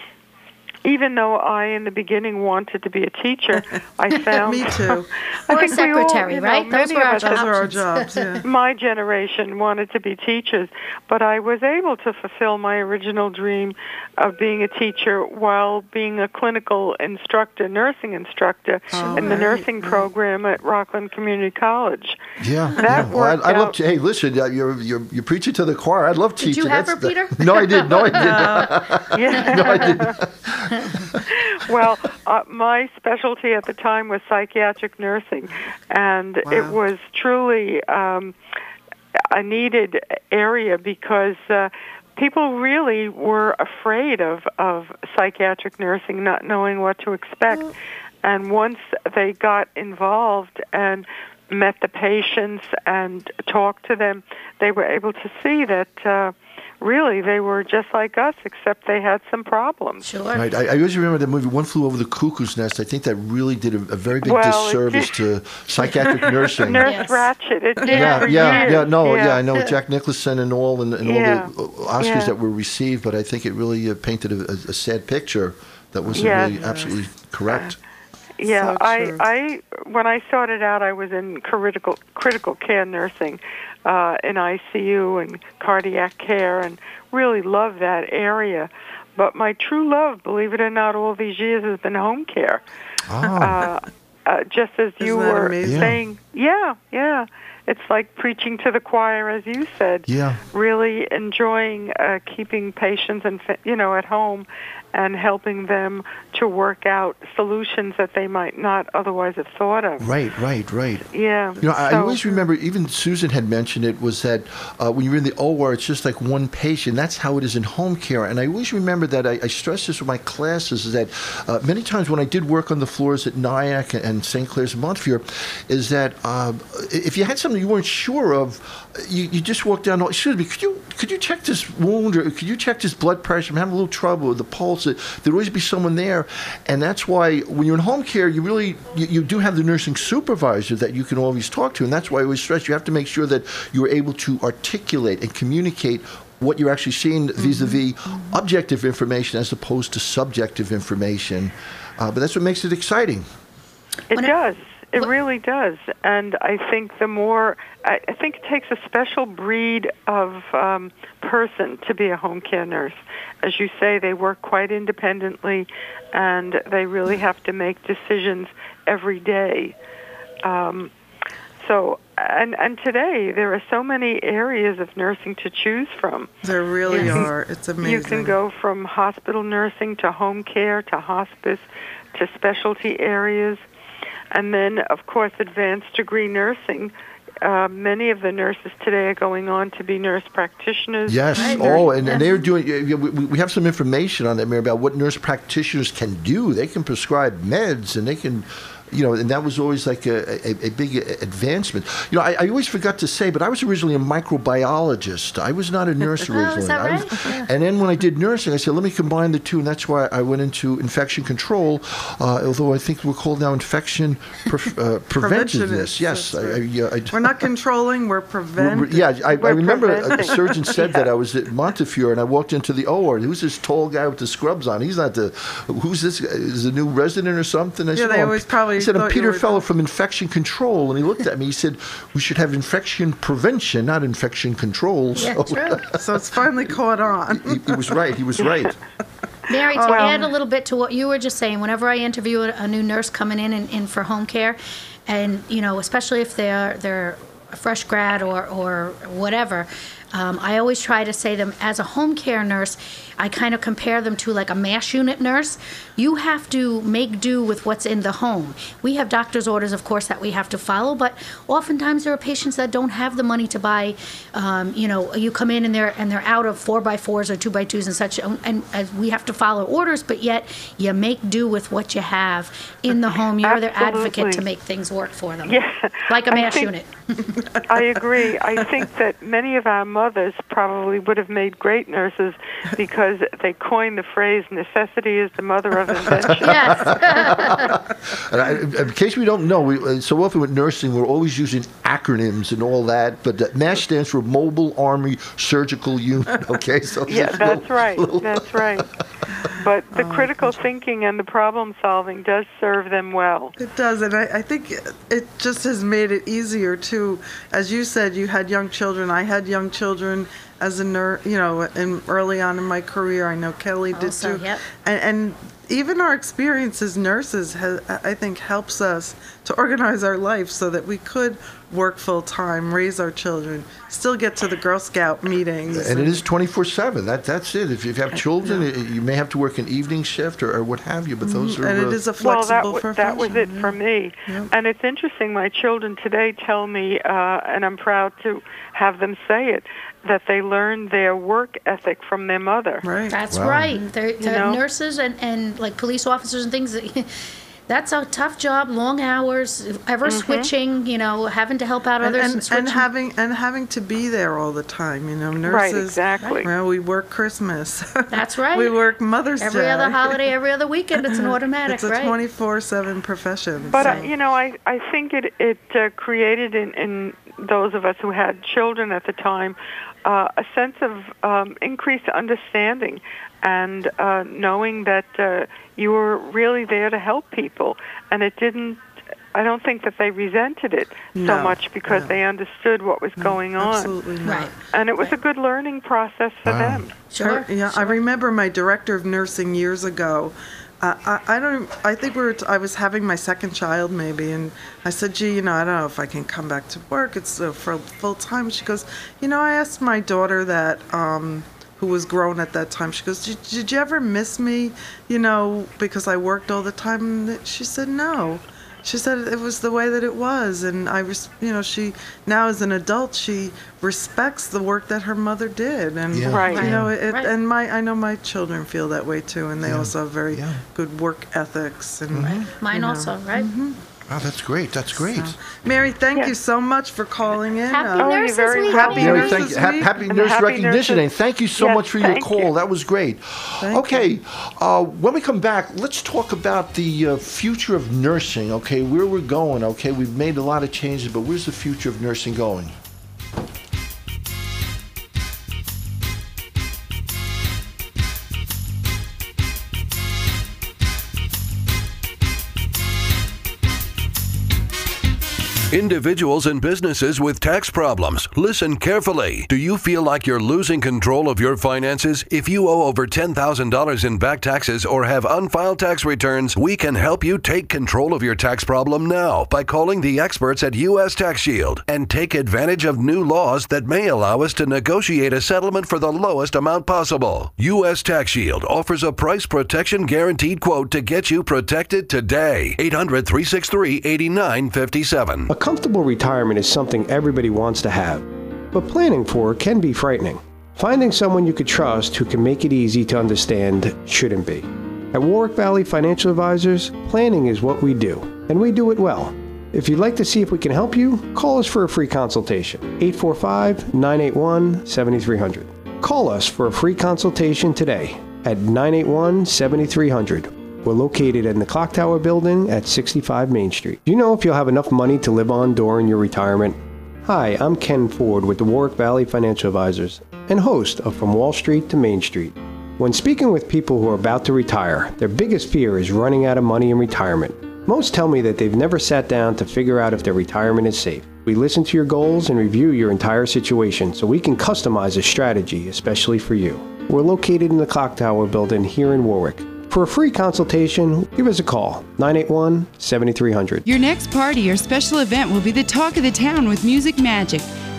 Even though I, in the beginning, wanted to be a teacher, I found... Me too. I Or think a secretary, we all, you know, right? Those many were of our us- Those are our jobs. jobs, yeah. My generation wanted to be teachers, but I was able to fulfill my original dream of being a teacher while being a clinical instructor, nursing instructor Oh, in the right, nursing program at Rockland Community College. Yeah, That yeah. Well, worked I, I love. out. To, hey, listen, uh, you're you're you're preaching to the choir. I'd love Did you teaching. have That's her, the- Peter? No, I did. No, I did. No. Yeah. no, I didn't. Well, uh, my specialty at the time was psychiatric nursing, and Wow. it was truly um, a needed area because uh, people really were afraid of, of psychiatric nursing, not knowing what to expect. And once they got involved and met the patients and talked to them, they were able to see that uh, really they were just like us, except they had some problems. Sure. Right. I, I always remember that movie, One Flew Over the Cuckoo's Nest. I think that really did a, a very big Well, it disservice did. to psychiatric nursing. Nurse Yes. Ratched. It did Yeah, for yeah, years. yeah. No, yeah. I know Jack Nicholson and all, and, and Yeah. all the Oscars Yeah. that were received, but I think it really uh, painted a, a, a sad picture that wasn't Yes. really absolutely correct. Yeah, So I, true. I, when I started out, I was in critical critical care nursing, uh, in I C U and cardiac care, and really loved that area. But my true love, believe it or not, all these years has been home care. Ah. Uh, uh, just as you Isn't that were amazing? saying, yeah, yeah. It's like preaching to the choir, as you said. Yeah. Really enjoying uh, keeping patients and fa- you know at home, and helping them to work out solutions that they might not otherwise have thought of. Right, right, right. Yeah. You know, I, I so- always remember, even Susan had mentioned it, was that uh, when you're in the O R, it's just like one patient. That's how it is in home care. And I always remember that, I, I stress this with my classes, is that uh, many times when I did work on the floors at Nyack and Saint Clair's and Montefiore, is that uh, if you had something you weren't sure of, you, you just walk down, excuse me, could you could you check this wound, or could you check this blood pressure? I'm having a little trouble with the pulse. There'd always be someone there. And that's why when you're in home care, you really, you, you do have the nursing supervisor that you can always talk to. And that's why I always stress you have to make sure that you're able to articulate and communicate what you're actually seeing vis-a-vis mm-hmm. objective information as opposed to subjective information. Uh, but that's what makes it exciting. It does. It really does. And I think the more, I, I think it takes a special breed of um, person to be a home care nurse. As you say, they work quite independently, and they really have to make decisions every day. Um, so, and, and today, there are so many areas of nursing to choose from. There really You can- are. It's amazing. You can go from hospital nursing to home care to hospice to specialty areas. And then, of course, advanced degree nursing. Uh, many of the nurses today are going on to be nurse practitioners. Yes. Oh, and, and they're doing, yeah, yeah, we, we have some information on that, Mary, about what nurse practitioners can do. They can prescribe meds, and they can, you know, and that was always like a, a, a big advancement. You know, I, I always forgot to say, but I was originally a microbiologist. I was not a nurse originally. Oh, is that I was- right? Yeah. And then when I did nursing, I said, let me combine the two, and that's why I went into infection control, uh, although I think we're called now infection pre- uh, preventiveness. Yes. I, I, yeah, I, We're not controlling, we're preventing. yeah, I, I We're remember a, a preventing. surgeon said Yeah. that. I was at Montefiore, and I walked into the O R. Who's this tall guy with the scrubs on? He's not the. Who's this? Is a new resident or something? I Yeah, said, they "Oh, I'm always P-" probably I said, I'm thought you Peter were- Feller from infection control, and he looked at me. He said, we should have infection prevention, not infection control. Yeah, so, true. So it's finally caught on. he, he was right. He was right. Mary, to Oh, well. add a little bit to what you were just saying, whenever I interview a, a new nurse coming in, and in for home care, and you know, especially if they're they're a fresh grad or or whatever, Um, I always try to say them as a home care nurse. I kind of compare them to like a MASH unit nurse. You have to make do with what's in the home. We have doctor's orders, of course, that we have to follow, but oftentimes there are patients that don't have the money to buy. Um, you know, you come in and they're and they're out of four by fours or two by twos and such, and, and as we have to follow orders, but yet you make do with what you have in the home. You're their advocate to make things work for them. Yeah, like a I MASH think- unit. I agree. I think that many of our mothers probably would have made great nurses because they coined the phrase "necessity is the mother of invention." And I, in case we don't know, we, uh, so often with nursing, we're always using acronyms and all that, but that MASH stands for Mobile Army Surgical Unit, okay? So Yeah, it's a that's little- right. little- That's right. But the critical thinking and the problem solving does serve them well. It does, and I, I think it just has made it easier too. As you said, you had young children. I had young children as a nurse, you know, in, early on in my career. I know Kelly did Also, too. yep. And, and even our experience as nurses, has, I think, helps us to organize our life so that we could work full time, raise our children, still get to the Girl Scout meetings. And it is twenty-four seven. That That's it. If you have children, it- you may have to work an evening shift or, or what have you, but those are... And it uh, is a Well, that, flexible w- that was it for me. And it's interesting, my children today tell me, uh, and I'm proud to have them say it, that they learned their work ethic from their mother. Right. That's Wow. right. They're, You they're know? nurses and, and like police officers and things. That, that's a tough job, long hours, ever Mhm. switching, you know, having to help out and, others and, and, switching. and having and having to be there all the time, you know, nurses. Right, exactly. Well, we work Christmas. That's right. we work Mother's every Day. other holiday, every other weekend, it's an automatic, It's a right? twenty-four seven profession. But, so. uh, you know, I, I think it, it uh, created in, in those of us who had children at the time uh, a sense of um, increased understanding and uh, knowing that uh, you were really there to help people. And it didn't, I don't think that they resented it so No, much because no. they understood what was going on. Absolutely not. Right. And it was a good learning process for them. Her- yeah, I remember my director of nursing years ago. Uh, I, I don't. I think we were. T- I was having my second child maybe, and I said, "Gee, you know, I don't know if I can come back to work. It's uh, for full time." She goes, "You know, I asked my daughter that, um, who was grown at that time. She goes, did, did you ever miss me? You know, because I worked all the time." And she said, "No." She said it was the way that it was, and I was, you know, she now as an adult she respects the work that her mother did, and Yeah. Right. you know, it, Right. and my I know my children feel that way too, and they Yeah. also have very good work ethics, and Mine you know. also, right? Wow, that's great. That's great. Mary, thank you so much for calling in. Happy Uh, Nurses Week. Happy Mary, Nurses thank you. Ha- Week. happy And Nurse happy Recognition nurses- Day. Thank you so Yes, much for your thank call. you. That was great. Thank okay, uh, when we come back, let's talk about the uh, future of nursing. Okay, where we're going. Okay, we've made a lot of changes, but where's the future of nursing going? Individuals and businesses with tax problems, listen carefully. Do you feel like you're losing control of your finances? If you owe over ten thousand dollars in back taxes or have unfiled tax returns, we can help you take control of your tax problem now by calling the experts at U S Tax Shield and take advantage of new laws that may allow us to negotiate a settlement for the lowest amount possible. U S Tax Shield offers a price protection guaranteed quote to get you protected today. eight hundred, three six three, eight nine five seven. A comfortable retirement is something everybody wants to have, but planning for it can be frightening. Finding someone you could trust who can make it easy to understand shouldn't be. At Warwick Valley Financial Advisors, planning is what we do, and we do it well. If you'd like to see if we can help you, call us for a free consultation. eight four five, nine eight one, seven three zero zero. Call us for a free consultation today at nine eight one, seven three zero zero. We're located in the Clock Tower building at sixty-five Main Street. Do you know if you'll have enough money to live on during your retirement? Hi, I'm Ken Ford with the Warwick Valley Financial Advisors and host of From Wall Street to Main Street. When speaking with people who are about to retire, their biggest fear is running out of money in retirement. Most tell me that they've never sat down to figure out if their retirement is safe. We listen to your goals and review your entire situation so we can customize a strategy especially for you. We're located in the Clock Tower building here in Warwick. For a free consultation, give us a call, nine eight one, seven three zero zero. Your next party or special event will be the talk of the town with Music Magic.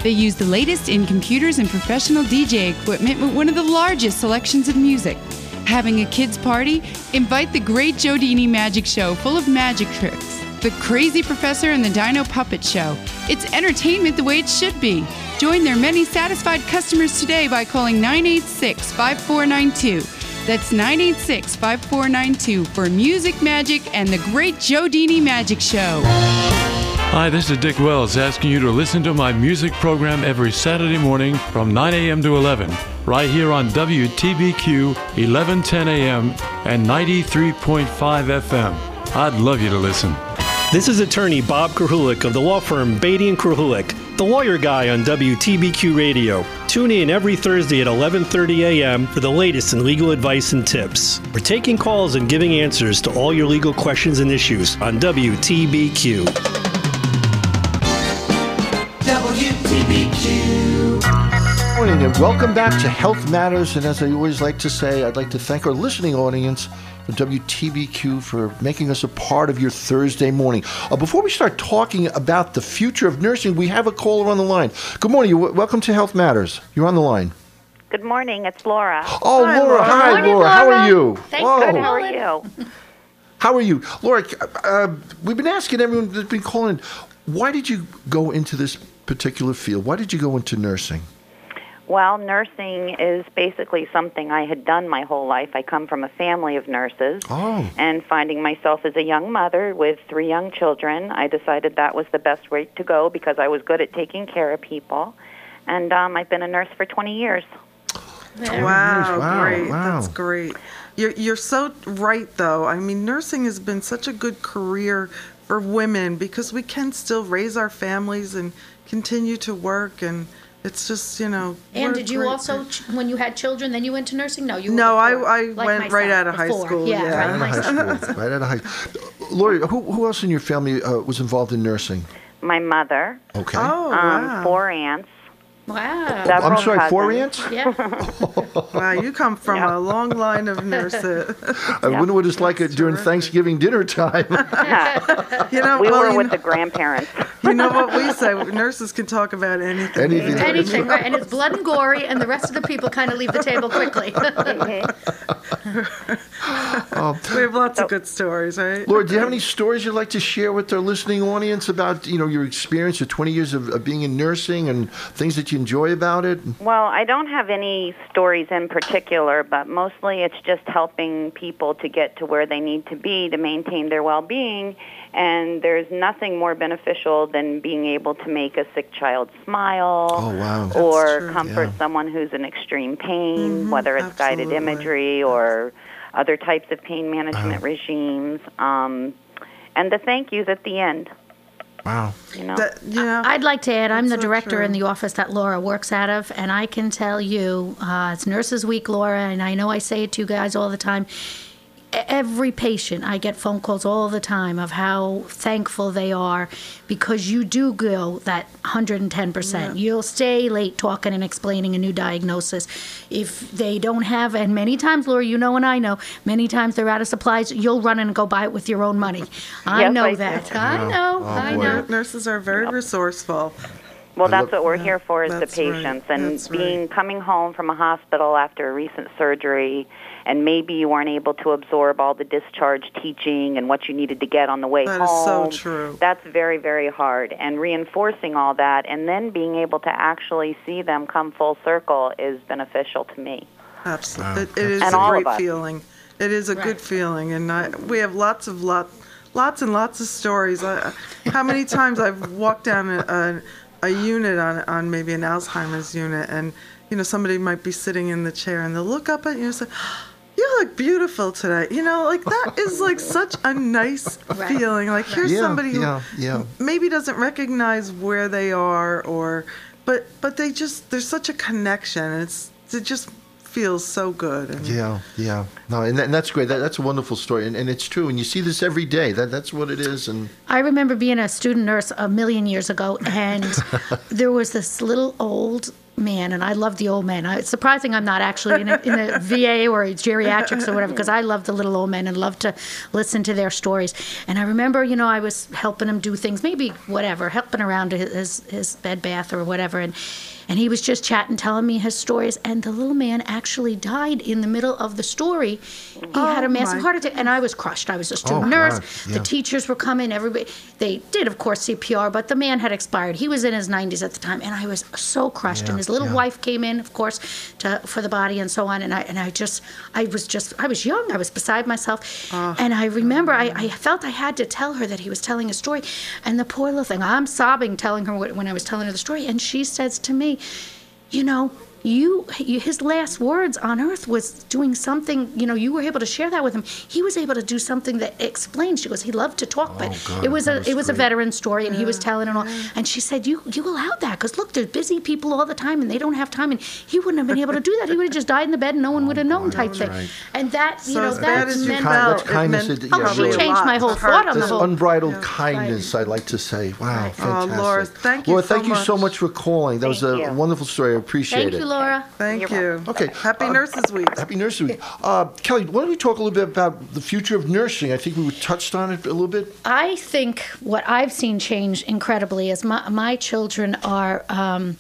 They use the latest in computers and professional D J equipment with one of the largest selections of music. Having a kids' party? Invite the Great Jodini Magic Show full of magic tricks. The Crazy Professor and the Dino Puppet Show. It's entertainment the way it should be. Join their many satisfied customers today by calling nine eight six, five four nine two. That's nine eight six, five four nine two for Music Magic and the Great Jodini Magic Show. Hi, this is Dick Wells asking you to listen to my music program every Saturday morning from nine a.m. to eleven, right here on W T B Q eleven ten a.m. and ninety-three point five F M. I'd love you to listen. This is attorney Bob Krahulik of the law firm Beatty and Krahulik, the lawyer guy on W T B Q Radio. Tune in every Thursday at eleven thirty a.m. for the latest in legal advice and tips. We're taking calls and giving answers to all your legal questions and issues on W T B Q. W T B Q. Good morning and welcome back to Health Matters. And as I always like to say, I'd like to thank our listening audience for W T B Q for making us a part of your Thursday morning. Uh, before we start talking about the future of nursing, we have a caller on the line. Good morning. You, welcome to Health Matters. You're on the line. Good morning. It's Laura. Oh, hi, Laura. Hi, morning, Laura. How are you? Thanks. Whoa. Good. How are you? How are you? Laura, uh, we've been asking everyone that's been calling, why did you go into this particular field? Why did you go into nursing? Well, nursing is basically something I had done my whole life. I come from a family of nurses. Oh. And finding myself as a young mother with three young children, I decided that was the best way to go because I was good at taking care of people. And um, I've been a nurse for twenty years. Wow, Wow, great. wow. That's great. You're, you're so right, though. I mean, nursing has been such a good career for women because we can still raise our families and continue to work, and it's just, you know. And what a did you great- also, ch- when you had children, then you went to nursing? No, you were No, I, before, I like went right myself, out of high before. school. Yeah, Yeah, right, Right out of high school. Right out of high school. Laura, who, who else in your family uh, was involved in nursing? My mother. Okay. Oh, um, wow. Four aunts. Wow. Several I'm sorry, four cousins. aunts? Yeah. Wow, you come from a long line of nurses. I wonder what it's like during Thanksgiving dinner time. You know, we well, were you with know- the grandparents. You know what we say? Nurses can talk about anything. Anything. Anything, right? And it's blood and gory, and the rest of the people kind of leave the table quickly. Um, We have lots of good stories, right? Laura, do you have any stories you'd like to share with our listening audience about, you know, your experience of twenty years of, of being in nursing and things that you enjoy about it? Well, I don't have any stories in particular, but mostly it's just helping people to get to where they need to be to maintain their well-being. And there's nothing more beneficial than being able to make a sick child smile Oh, wow. or true. comfort Yeah. someone who's in extreme pain, Mhm, whether it's guided absolutely. imagery or other types of pain management Uh-huh. regimes. Um, and the thank yous at the end. Wow. You know? That, yeah. I'd like to add, I'm That's the so director true. in the office that Laura works out of, and I can tell you, uh, it's Nurses Week, Laura, and I know I say it to you guys all the time. E- Every patient, I get phone calls all the time of how thankful they are because you do go that one hundred ten percent. You'll stay late talking and explaining a new diagnosis. If they don't have, and many times, Laura, you know and I know, many times they're out of supplies, you'll run in and go buy it with your own money. I Yes, know I do. that. I Yeah. know. Oh, I boy. know. Nurses are very resourceful. Well, I that's love- what we're here for is the That's right. patients. And That's right. being coming home from a hospital after a recent surgery, and maybe you weren't able to absorb all the discharge teaching and what you needed to get on the way That is home. so true. That's very, very hard. And reinforcing all that and then being able to actually see them come full circle is beneficial to me. Absolutely. It, it is And a all great of us. feeling. It is a good feeling. And I, we have lots of lot, lots and lots of stories. I, how many times I've walked down a, a, a unit on, on maybe an Alzheimer's unit, and you know somebody might be sitting in the chair, and they'll look up at you and say, "You look beautiful today." You know, like that is like such a nice feeling. Like here's Yeah, somebody who yeah, yeah. maybe doesn't recognize where they are, or but but they just there's such a connection. It's it just feels so good. And Yeah, yeah. No, and, that, and that's great. That, that's a wonderful story. And, and it's true. And you see this every day. That That's what it is. And I remember being a student nurse a million years ago, and there was this little old man, and I love the old men. I, it's surprising I'm not actually in a, in a V A or a geriatrics or whatever, because I love the little old men and love to listen to their stories. And I remember, you know, I was helping him do things, maybe whatever, helping around his his bed bath or whatever, and and he was just chatting, telling me his stories, and the little man actually died in the middle of the story. He Oh, had a massive my heart attack, and I was crushed. I was a student Oh, nurse. God, The yeah. teachers were coming. Everybody, they did, of course, C P R, but the man had expired. He was in his nineties at the time, and I was so crushed. Yeah, and his little yeah. wife came in, of course, to for the body and so on. And I and I just, I was just, I was young. I was beside myself, and I remember I, I felt I had to tell her that he was telling a story, and the poor little thing. I'm sobbing, telling her what, when I was telling her the story, and she says to me, you know, you, you, his last words on earth was doing something, you know, you were able to share that with him. He was able to do something that explained. She goes, he loved to talk, but God, it was that a was it was a great. veteran story, and he was telling it all. And she said, you you allowed that, because look, there's busy people all the time, and they don't have time, and he wouldn't have been able to do that. He would have just died in the bed, and no one would have known, type thing. right. And that, you So know, as bad that as you meant, Kind- that's kindness. it- oh, yeah, she really. changed my whole thought on the This whole. unbridled kindness, I'd like to say. Wow, fantastic. Laura, thank you Laura, so thank you so much. much for calling. That was a Thank you. wonderful story. I appreciate Thank it. you, Laura. Thank you. Okay. Happy Nurses Week. Happy Nurses Week. Uh, Kelly, why don't we talk a little bit about the future of nursing? I think we touched on it a little bit. I think what I've seen change incredibly is my, my children are, um,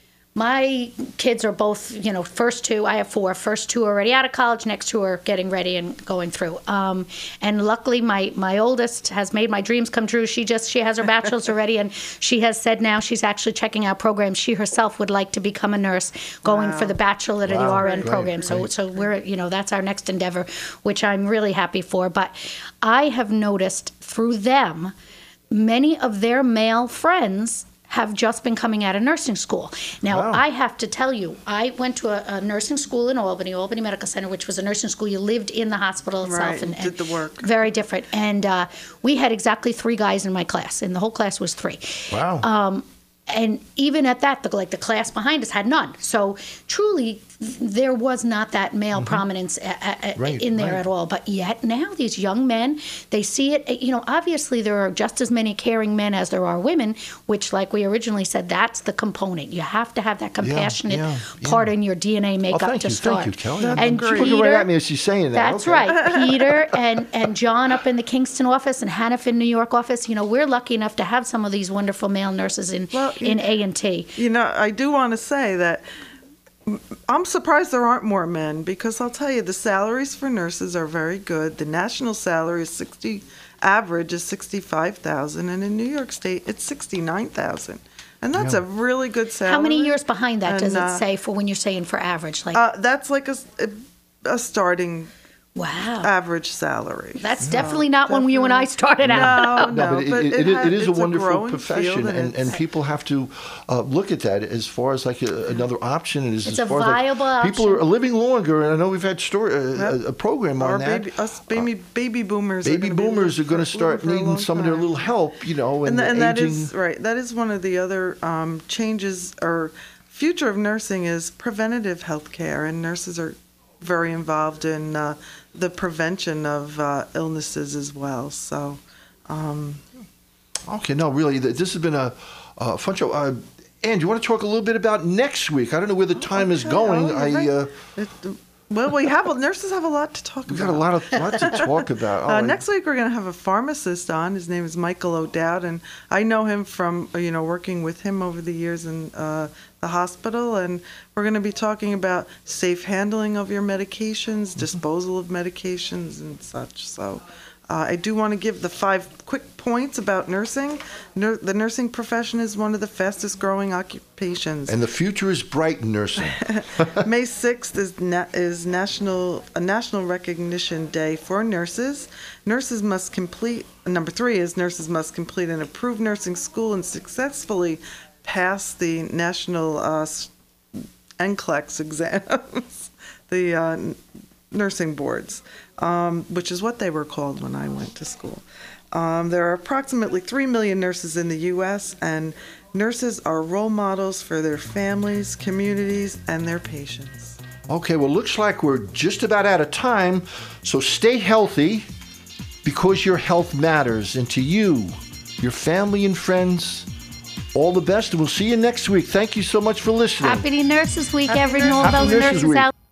my kids are both, you know, first two, I have four, first two are already out of college, next two are getting ready and going through. Um, and luckily my, my oldest has made my dreams come true. She just, she has her bachelor's already, and she has said now she's actually checking out programs. She herself would like to become a nurse, going Wow. for the bachelor or the Wow. R N Great, program. So, great. so we're, you know, that's our next endeavor, which I'm really happy for. But I have noticed through them, many of their male friends have just been coming out of nursing school. Now, Wow. I have to tell you, I went to a, a nursing school in Albany, Albany Medical Center, which was a nursing school. You lived in the hospital itself. Right, and, and did the work. Very different. And uh, we had exactly three guys in my class, and the whole class was three. Wow. Um, and even at that, the, like the class behind us had none. So truly, th- there was not that male prominence a, a, a- Right, in there right. at all. But yet now these young men, they see it. You know, obviously there are just as many caring men as there are women, which, like we originally said, that's the component. You have to have that compassionate yeah, yeah. part in your D N A makeup oh, thank to you, start. thank you, Kelly. And She's looking Peter, right at me as she's saying that. that's Okay. right. Peter and, and John up in the Kingston office and Hannafin, New York office, you know, we're lucky enough to have some of these wonderful male nurses in, in A and T. You know, I do want to say that I'm surprised there aren't more men, because I'll tell you, the salaries for nurses are very good. The national salary is sixty, average is sixty-five thousand, and in New York State it's sixty-nine thousand, and that's Yeah. a really good salary. How many years behind that does And, it uh, say for when you're saying for average? Like, Uh, that's like a, s- a- a starting wow average salary. that's So, definitely not when you and I started out. No, no, but it, but it, it it, is- ha- it is a it's a wonderful growing profession, field, and and, and it's- people have to uh, look at that as far as like a, another option. And as, It's as a far as like, viable people option. are living longer, and I know we've had story, uh, a, a program Our on that. baby, us baby, baby boomers. Baby are gonna be boomers are living going to for- start living for a needing long some of their time. little help, you know, and, and, tha- and that aging. is right. That is one of the other um, changes or future of nursing is preventative health care, and nurses are very involved in uh, the prevention of uh, illnesses as well. So, um, Okay, no, really, th- this has been a, a fun show. Uh, Ann, do you want to talk a little bit about next week? I don't know where the time is going. oh, I you're uh, it, well, we have nurses have a lot to talk we've about. got a lot of lot to talk about. Oh, Uh, and- next week we're going to have a pharmacist on. His name is Michael O'Dowd, and I know him from uh, you know working with him over the years in uh, the hospital. And we're going to be talking about safe handling of your medications, Mm-hmm. disposal of medications, and such. So. Uh, I do want to give the five quick points about nursing. Nur- the nursing profession is one of the fastest growing occupations. And the future is bright in nursing. May sixth is na- is national a national recognition day for nurses. Nurses must complete number three is nurses must complete an approved nursing school and successfully pass the national uh, s- N C L E X exams, the uh, n- nursing boards, um, which is what they were called when I went to school. Um, there are approximately three million nurses in the U S, and nurses are role models for their families, communities, and their patients. Okay, well, looks like we're just about out of time. So stay healthy, because your health matters. And to you, your family and friends, all the best, and we'll see you next week. Thank you so much for listening. Happy Nurses Week, everyone. All Happy those Nurses nurses Week. out